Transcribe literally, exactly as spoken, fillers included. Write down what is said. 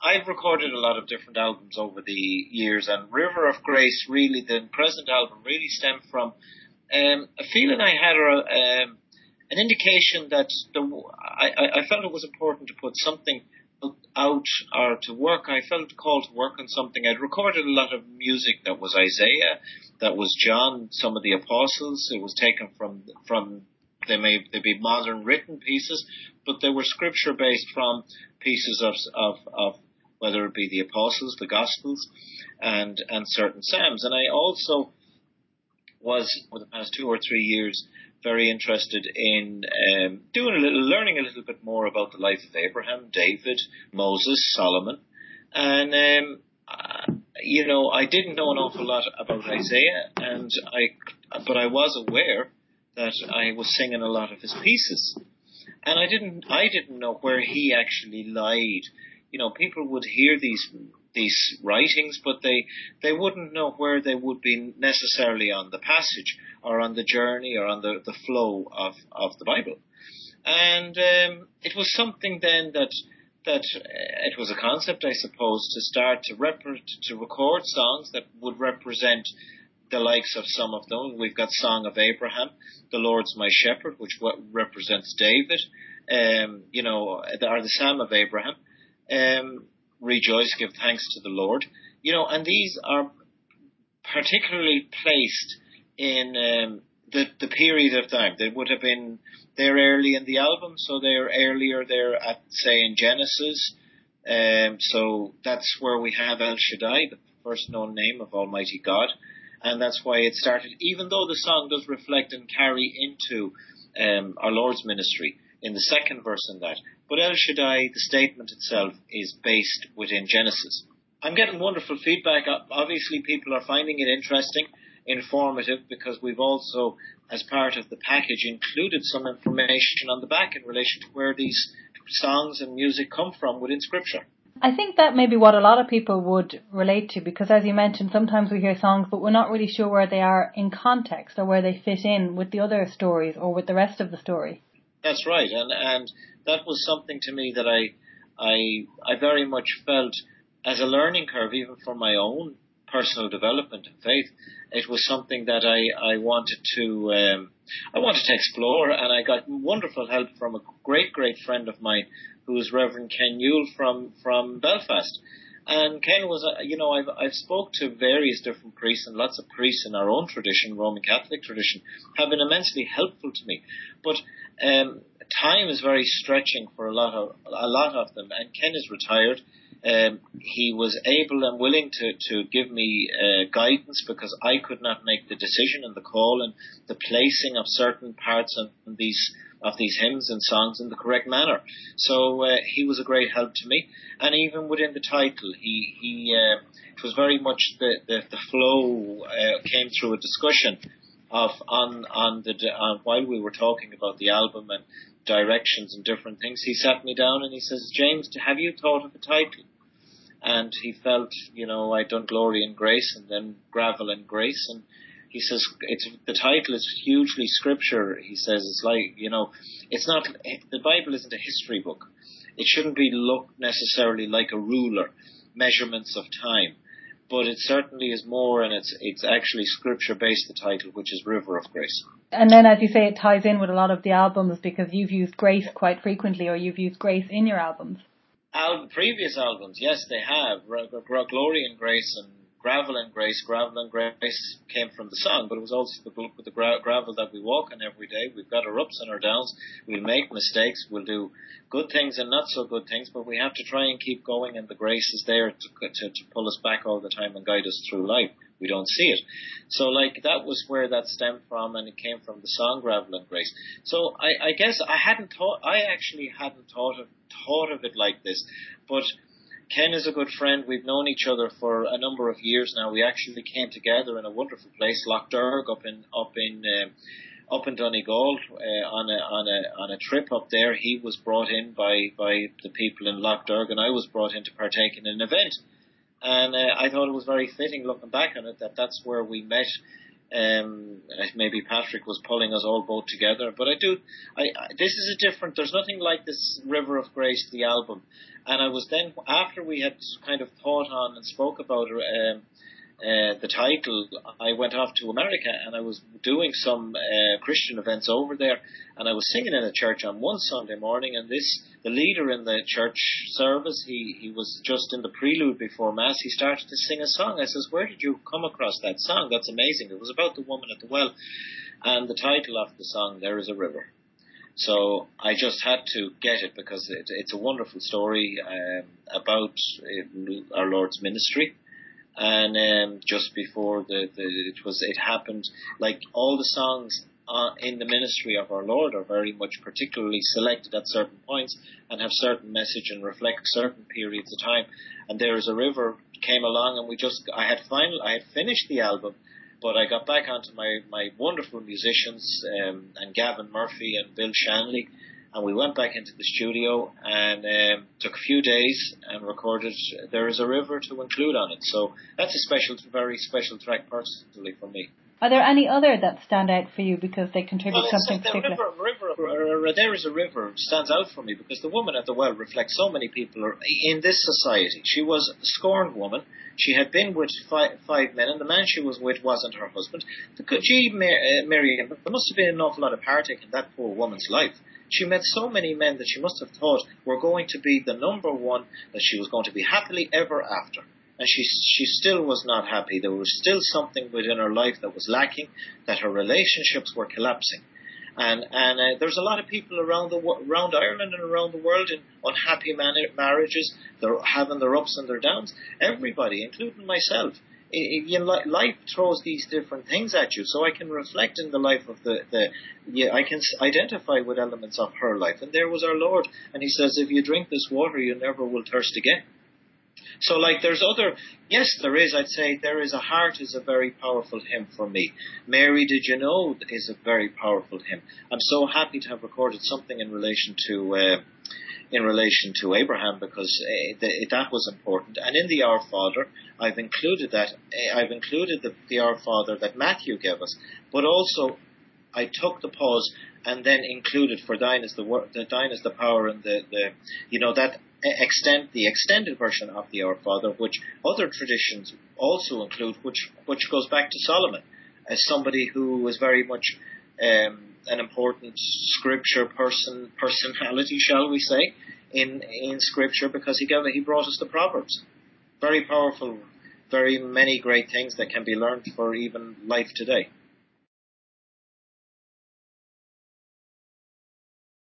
I've recorded a lot of different albums over the years, and River of Grace, really, the present album, really stemmed from um, a feeling I had, or um, an indication that the, I, I felt it was important to put something out or to work. I felt called to work on something. I'd recorded a lot of music that was Isaiah, that was John, some of the apostles. It was taken from from they may they be modern written pieces, but they were scripture based from pieces of of, of whether it be the apostles, the gospels, and and certain psalms. And I also was, for the past two or three years, very interested in um, doing a little, learning a little bit more about the life of Abraham, David, Moses, Solomon, and um, uh, you know, I didn't know an awful lot about Isaiah, and I, but I was aware that I was singing a lot of his pieces, and I didn't, I didn't know where he actually lied. You know, people would hear these these writings, but they they wouldn't know where they would be necessarily on the passage or on the journey or on the, the flow of, of the Bible. And um, it was something then that that uh, it was a concept, I suppose, to start to rep- to record songs that would represent the likes of some of them. We've got Song of Abraham, The Lord's My Shepherd, which represents David, um, you know, or the Psalm of Abraham. Um, Rejoice, give thanks to the Lord. You know, and these are particularly placed in um, the the period of time. They would have been there early in the album, so they're earlier there at, say, in Genesis. Um, so that's where we have El Shaddai, the first known name of Almighty God, and that's why it started. Even though the song does reflect and carry into um, our Lord's ministry in the second verse in that. But El Shaddai, the statement itself, is based within Genesis. I'm getting wonderful feedback. Obviously, people are finding it interesting, informative, because we've also, as part of the package, included some information on the back in relation to where these songs and music come from within Scripture. I think that may be what a lot of people would relate to, because as you mentioned, sometimes we hear songs, but we're not really sure where they are in context or where they fit in with the other stories or with the rest of the story. That's right, and and that was something to me that I I I very much felt as a learning curve, even for my own personal development and faith. It was something that I I wanted to um, I wanted to explore, and I got wonderful help from a great great friend of mine, who is Reverend Ken Yule from from Belfast. And Ken was, uh, you know, I've I've spoke to various different priests, and lots of priests in our own tradition, Roman Catholic tradition, have been immensely helpful to me. But um, time is very stretching for a lot of a lot of them. And Ken is retired. Um, he was able and willing to to give me uh, guidance, because I could not make the decision and the call and the placing of certain parts of these of these hymns and songs in the correct manner. So uh, he was a great help to me. And even within the title, he he uh, it was very much the the, the flow uh, came through a discussion of on on the uh, while we were talking about the album and directions and different things. He sat me down and he says, "James, have you thought of a title?" And he felt, you know, I'd done Glory and Grace and then Gravel and Grace, and he says it's the title is hugely scripture. He says it's like, you know, it's not, the Bible isn't a history book. It shouldn't be looked necessarily like a ruler, measurements of time, but it certainly is more, and it's it's actually scripture based, the title, which is River of Grace. And then, as you say, it ties in with a lot of the albums, because you've used grace quite frequently, or you've used grace in your albums. Al- previous albums, yes, they have. Glory and Grace and Gravel and Grace. Gravel and Grace came from the song, but it was also the book with the gra- gravel that we walk on every day. We've got our ups and our downs. We'll make mistakes. We'll do good things and not so good things, but we have to try and keep going, and the grace is there to, to, to pull us back all the time and guide us through life. We don't see it. So, like, that was where that stemmed from, and it came from the song Gravel and Grace. So, I, I guess I hadn't thought, I actually hadn't thought of, thought of it like this, but Ken is a good friend. We've known each other for a number of years now. We actually came together in a wonderful place, Lochderg, up in, up in, um, up in Donegal, uh, on a, on a, on a trip up there. He was brought in by, by the people in Lochderg, and I was brought in to partake in an event. And uh, I thought it was very fitting, looking back on it, that that's where we met Um, maybe Patrick was pulling us all both together, but I do. I, I this is a different. There's nothing like this River of Grace, the album. And I was then, after we had kind of thought on and spoke about um, uh, the title, I went off to America and I was doing some uh, Christian events over there, and I was singing in a church on one Sunday morning, and this, the leader in the church service, he, he was just in the prelude before Mass, he started to sing a song. I says, where did you come across that song? That's amazing. It was about the woman at the well, and the title of the song, There Is a River. So I just had to get it because it, it's a wonderful story um, about uh, our Lord's ministry. And um, just before the, the it was it happened, like all the songs uh, in the ministry of our Lord are very much particularly selected at certain points and have certain message and reflect certain periods of time. And There Is a River came along, and we just I had final I had finished the album, but I got back onto my, my wonderful musicians, um, and Gavin Murphy and Bill Shanley, and we went back into the studio and um, took a few days and recorded There Is a River to include on it. So that's a special, very special track personally for me. Are there any other that stand out for you because they contribute well, something the particular? River, river, There Is a River stands out for me because the woman at the well reflects so many people in this society. She was a scorned woman. She had been with five, five men, and the man she was with wasn't her husband. Gee, Miriam, there must have been an awful lot of heartache in that poor woman's life. She met so many men that she must have thought were going to be the number one, that she was going to be happily ever after. And she she still was not happy. There was still something within her life that was lacking, that her relationships were collapsing. And and uh, there's a lot of people around the around Ireland and around the world in unhappy man- marriages. They're having their ups and their downs. Everybody, including myself. It, you know, life throws these different things at you, so I can reflect in the life of the, the yeah, I can identify with elements of her life. And there was our Lord, and he says, if you drink this water, you never will thirst again. So, like, there's other, yes, there is, I'd say, There Is a Heart is a very powerful hymn for me. Mary, Did You Know is a very powerful hymn. I'm so happy to have recorded something in relation to, uh, in relation to Abraham, because uh, the, that was important. And in the Our Father, I've included that, uh, I've included the, the Our Father that Matthew gave us, but also I took the pause and then included for thine is the word, the thine is the power, and the, the you know that extend the extended version of the Our Father, which other traditions also include, which which goes back to Solomon as somebody who was very much um, an important scripture person personality, shall we say, in in scripture, because he gave he brought us the Proverbs, very powerful, very many great things that can be learned for even life today.